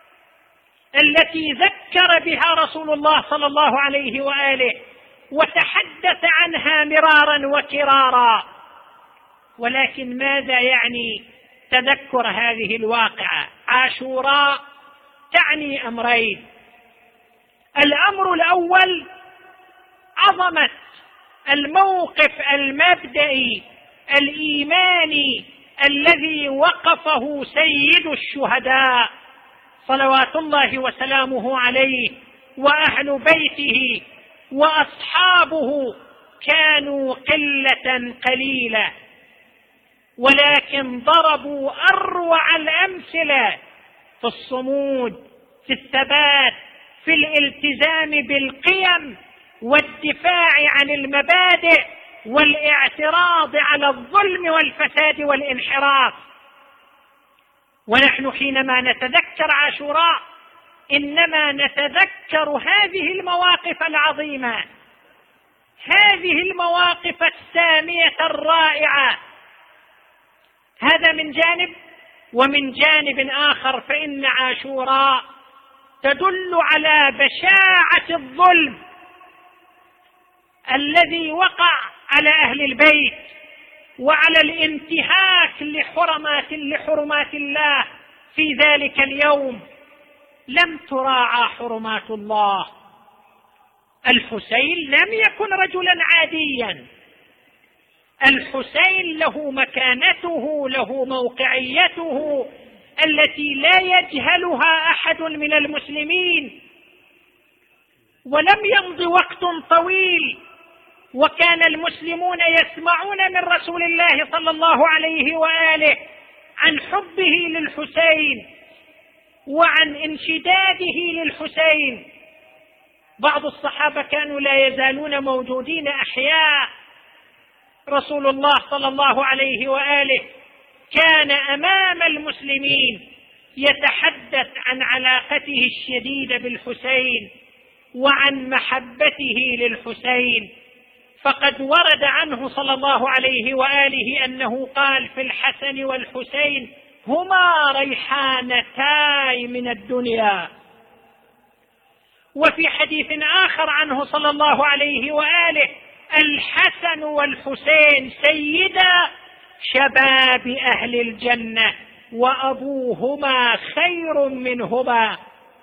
التي ذكر بها رسول الله صلى الله عليه وآله وتحدث عنها مرارا وكرارا. ولكن ماذا يعني تذكر هذه الواقعة؟ عاشوراء تعني أمرين. الأمر الأول عظمة الموقف المبدئي الإيماني الذي وقفه سيد الشهداء صلوات الله وسلامه عليه، وأهل بيته وأصحابه كانوا قلة قليلة، ولكن ضربوا أروع الأمثلة في الصمود، في الثبات، في الالتزام بالقيم والدفاع عن المبادئ والاعتراض على الظلم والفساد والانحراف. ونحن حينما نتذكر عاشوراء إنما نتذكر هذه المواقف العظيمة، هذه المواقف السامية الرائعة. هذا من جانب. ومن جانب آخر فإن عاشوراء تدل على بشاعة الظلم الذي وقع على أهل البيت وعلى الانتهاك لحرمات لحرمات الله في ذلك اليوم. لم تراعى حرمات الله. الحسين لم يكن رجلا عاديا، الحسين له مكانته، له موقعيته التي لا يجهلها أحد من المسلمين. ولم يمض وقت طويل وكان المسلمون يسمعون من رسول الله صلى الله عليه وآله عن حبه للحسين وعن انشداده للحسين. بعض الصحابة كانوا لا يزالون موجودين أحياء. رسول الله صلى الله عليه وآله كان أمام المسلمين يتحدث عن علاقته الشديدة بالحسين وعن محبته للحسين. فقد ورد عنه صلى الله عليه وآله أنه قال في الحسن والحسين: هما ريحانتاي من الدنيا. وفي حديث آخر عنه صلى الله عليه وآله: الحسن والحسين سيدا شباب أهل الجنة وأبوهما خير منهما.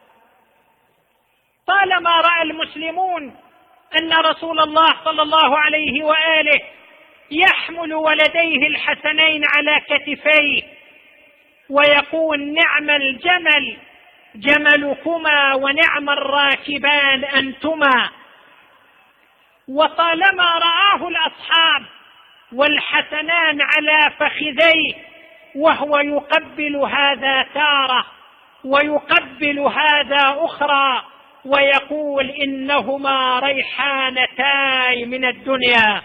طالما رأى المسلمون أن رسول الله صلى الله عليه وآله يحمل ولديه الحسنين على كتفيه ويقول: نعم الجمل جملكما ونعم الراكبان أنتما. وطالما رآه الأصحاب والحسنان على فخذيه وهو يقبل هذا تارة ويقبل هذا أخرى ويقول: إنهما ريحانتاي من الدنيا.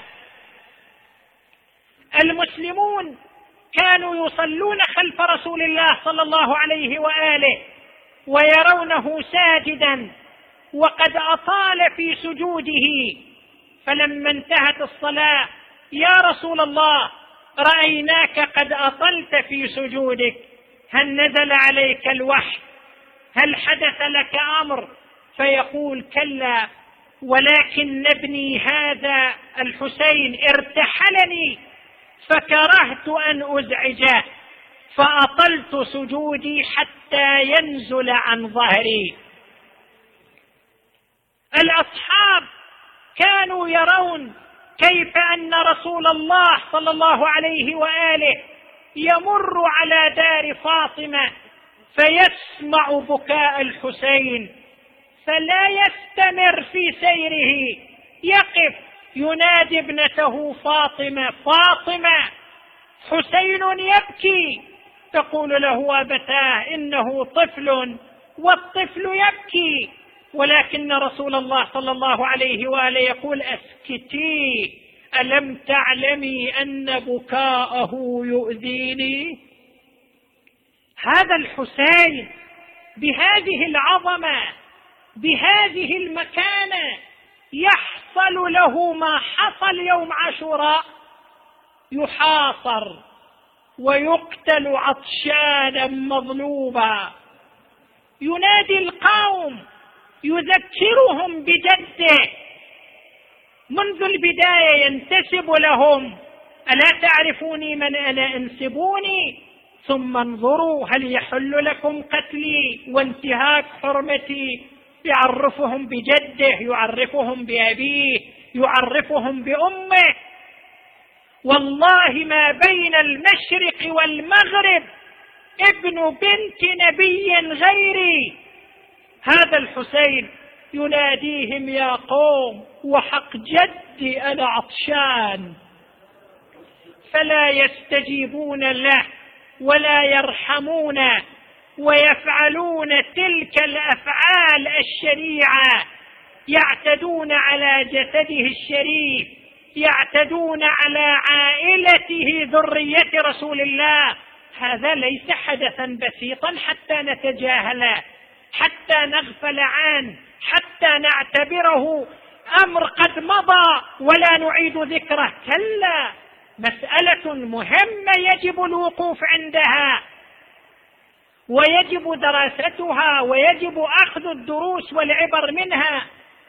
المسلمون كانوا يصلون خلف رسول الله صلى الله عليه وآله ويرونه ساجدا وقد أطال في سجوده، فلما انتهت الصلاة: يا رسول الله، رأيناك قد أطلت في سجودك، هل نزل عليك الوحي؟ هل حدث لك أمر؟ فيقول: كلا، ولكن ابني هذا الحسين ارتحلني فكرهت أن أزعجه فأطلت سجودي حتى ينزل عن ظهري. الأصحاب كانوا يرون كيف أن رسول الله صلى الله عليه وآله يمر على دار فاطمة فيسمع بكاء الحسين فلا يستمر في سيره، يقف ينادي ابنته فاطمة: فاطمة، حسين يبكي. تقول له: أبتاه، إنه طفل والطفل يبكي. ولكن رسول الله صلى الله عليه وآله يقول: أسكتي، ألم تعلمي أن بكاءه يؤذيني؟ هذا الحسين بهذه العظمة بهذه المكانة يحصل له ما حصل يوم عاشوراء، يحاصر ويقتل عطشانا مظلوما. ينادي القوم يذكرهم بجده منذ البداية، ينتسب لهم: ألا تعرفوني من أنا؟ انسبوني ثم انظروا هل يحل لكم قتلي وانتهاك حرمتي. يعرفهم بجده، يعرفهم بأبيه، يعرفهم بأمه. والله ما بين المشرق والمغرب ابن بنت نبي غيري. هذا الحسين يناديهم: يا قوم، وحق جدي أنا عطشان. فلا يستجيبون له ولا يرحمونه، ويفعلون تلك الأفعال الشريعة، يعتدون على جسده الشريف، يعتدون على عائلته ذرية رسول الله. هذا ليس حدثا بسيطا حتى نتجاهله، حتى نغفل عنه، حتى نعتبره أمر قد مضى ولا نعيد ذكره. كلا، مسألة مهمة يجب الوقوف عندها. ويجب دراستها ويجب أخذ الدروس والعبر منها.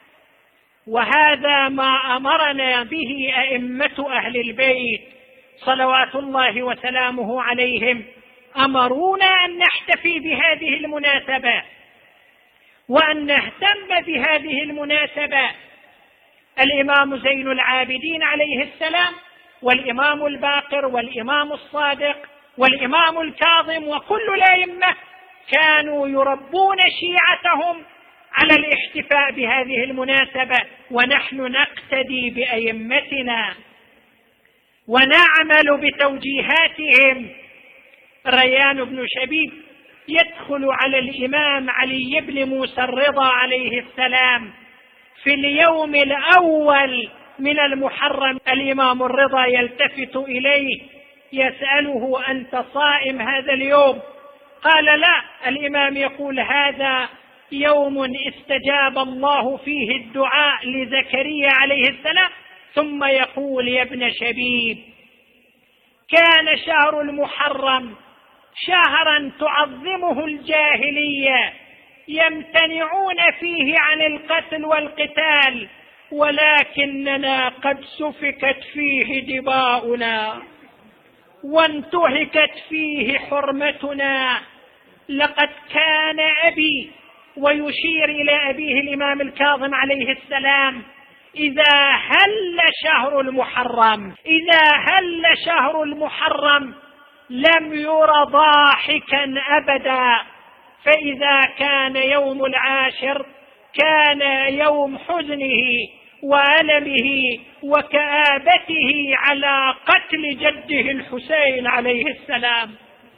وهذا ما أمرنا به أئمة أهل البيت صلوات الله وسلامه عليهم، أمرونا أن نحتفي بهذه المناسبة وأن نهتم بهذه المناسبة. الإمام زين العابدين عليه السلام والإمام الباقر والإمام الصادق والإمام الكاظم وكل الأئمة كانوا يربون شيعتهم على الاحتفاء بهذه المناسبة، ونحن نقتدي بأئمتنا ونعمل بتوجيهاتهم. ريان بن شبيب يدخل على الإمام علي بن موسى الرضا عليه السلام في اليوم الأول من المحرم. الإمام الرضا يلتفت إليه يسأله: أنت صائم هذا اليوم؟ قال: لا. الإمام يقول: هذا يوم استجاب الله فيه الدعاء لزكريا عليه السلام. ثم يقول: يا ابن شبيب، كان شهر المحرم شهرا تعظمه الجاهلية، يمتنعون فيه عن القتل والقتال، ولكننا قد سفكت فيه دماؤنا وانتهكت فيه حرمتنا. لقد كان أبي، ويشير إلى أبيه الإمام الكاظم عليه السلام، إذا هل شهر المحرم إذا هل شهر المحرم لم ير ضاحكا أبدا، فإذا كان يوم العاشر كان يوم حزنه وألمه وكآبته على قتل جده الحسين عليه السلام.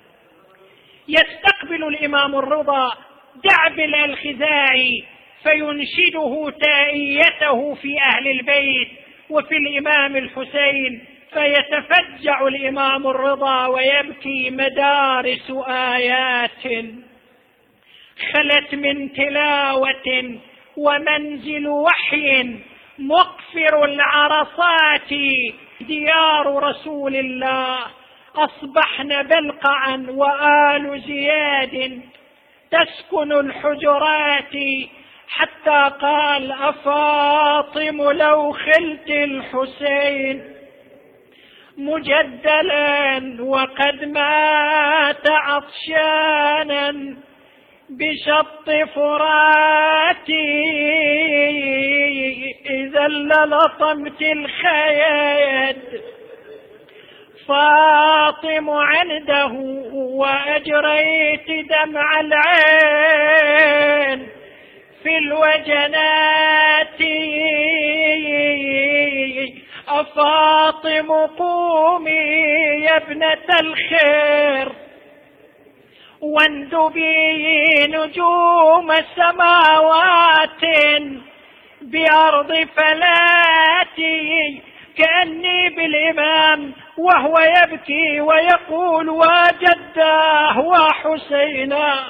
يستقبل الإمام الرضا دعبل الخزاعي فينشده تائيته في أهل البيت وفي الإمام الحسين، فيتفجع الإمام الرضا ويبكي: مدارس آيات خلت من تلاوة ومنزل وحي مقفر العرصات ديار رسول الله، أصبحن بلقعا وآل زياد تسكن الحجرات، حتى قال: أفاطم لو خلت الحسين مجدلا وقد مات عطشانا بشط فراتي، إذا للطمت الخيد فاطم عنده وأجريت دمع العين في الوجنات. أفاطم قومي يا ابنة الخير واندبي نجوم السماوات بأرض فلاتي، كأني بالإمام وهو يبكي ويقول: وجداه وحسينا.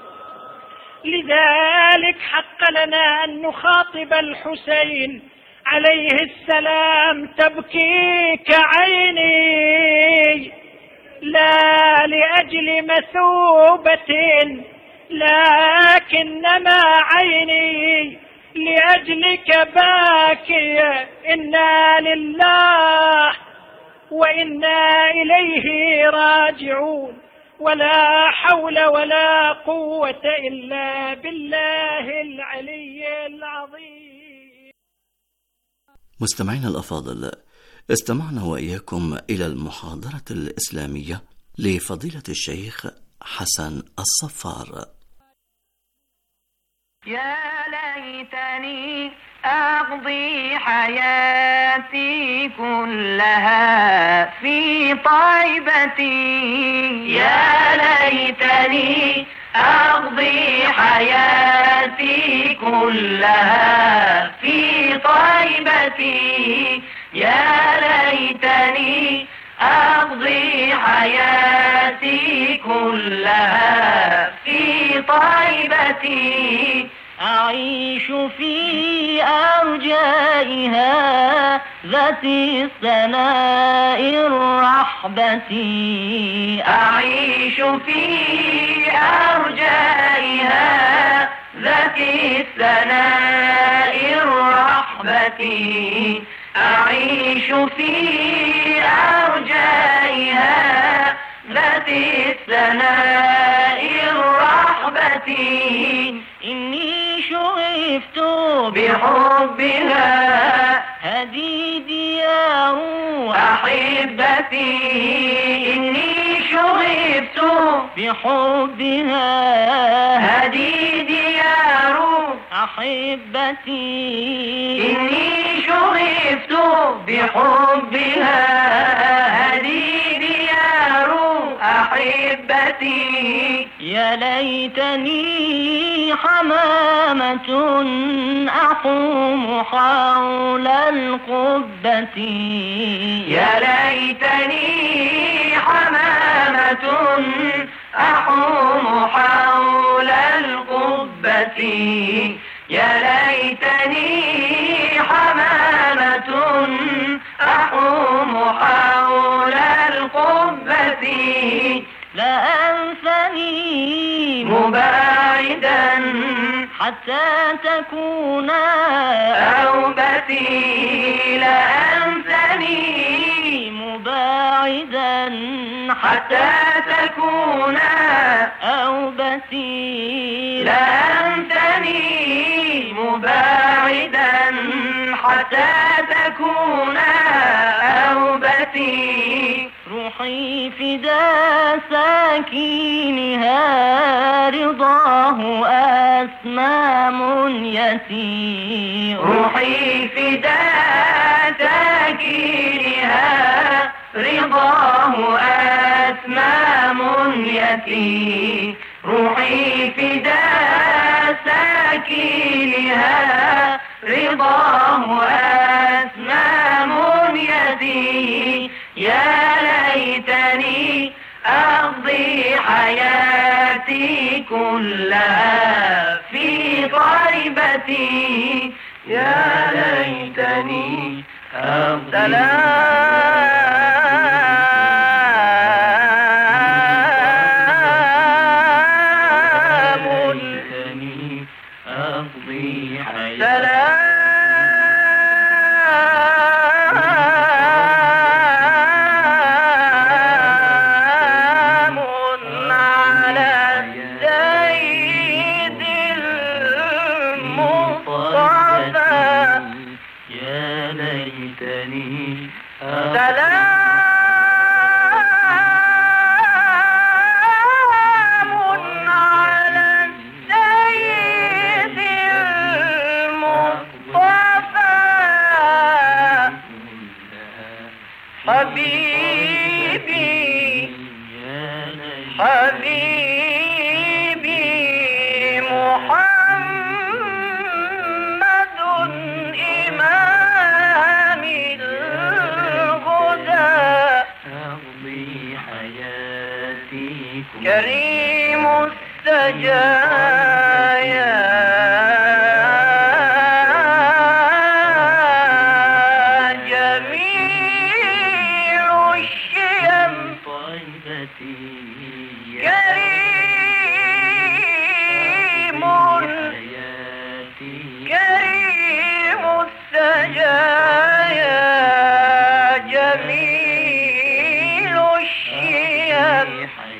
لذلك حق لنا أن نخاطب الحسين عليه السلام: تبكيك عيني لا لأجل مثوبة، لكنما عيني لأجلك باكية، إنا لله وإنا إليه راجعون، ولا حول ولا قوة إلا بالله العلي العظيم. مستمعينا الأفاضل، استمعنا وإياكم إلى المحاضرة الإسلامية لفضيلة الشيخ حسن الصفار. يا ليتني أقضي حياتي كلها في طيبتي، يا ليتني أقضي حياتي كلها في طيبتي، يا ليتني أقضي حياتي كلها في طيبتي، أعيش في أرجائها ذات الثناء الرحبة أعيش في أرجائها ذات الثناء الرحبة أعيش في أرجائها ذات الثناء الرحبة إني شغفت بحبها هذه ديار أحبتي إني شغفت بحبها هذه ديار أحبتي إني شغفت بحبها هذه ديار أحبتي يا ليتني حمامة أحوم حول القبة يا ليتني حمامة أحوم حول القبة يا ليتني حمامة أحوم حول القبة لا أنسني مباعدا حتى تكون أوبتي لا أنسني مباعدا حتى تكون أوبتي لا أنسني مباعدا حتى تكون أوبتي روحي فدا ساكينها رضاه أسمى منيتي روحي فدا ساكينها رضاه أسمى منيتي روحي فدا ساكينها رضاه أسمى منيتي يا ليتني أقضي حياتي كلها في طيبتي يا ليتني أقضي حبيبي حبيبي محمد إمام الهدى أقضي حياتي كريم السجايا كريم كريم السجايا جميل الشيم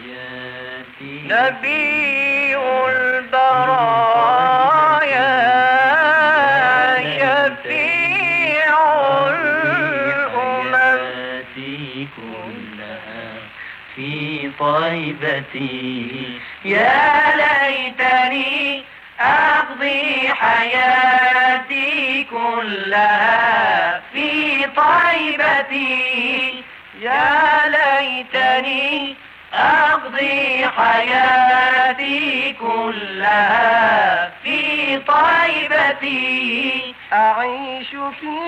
نبي البرايا شفيع الأمم كلها في طيبتي يا ليتني أقضي حياتي كلها في طيبتي يا ليتني أقضي حياتي كلها في طيبتي أعيش في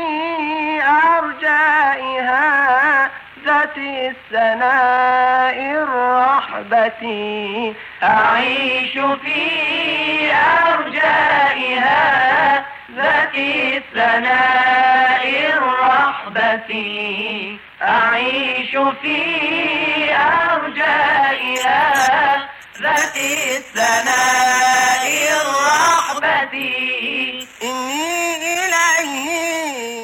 أرجائها ذات الثناء الرحبة أعيش في أرجائها ذات الثناء الرحبة الرحبة أعيش في أرجائها ذات الثناء الرحبة